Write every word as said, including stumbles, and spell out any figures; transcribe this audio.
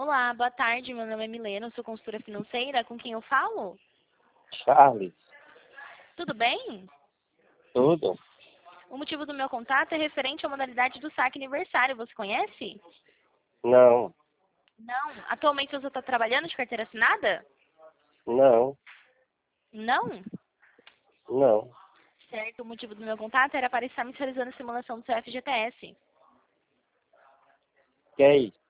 Olá, boa tarde. Meu nome é Milena, eu sou consultora financeira. Com quem eu falo? Charles, Tudo bem? tudo? O motivo do meu contato é referente à modalidade do saque aniversário. Você conhece? Não, Não. Atualmente você está trabalhando de carteira assinada? não, Não? não. Certo. O motivo do meu contato era para estarmos realizando a simulação do seu F G T S. Que é isso?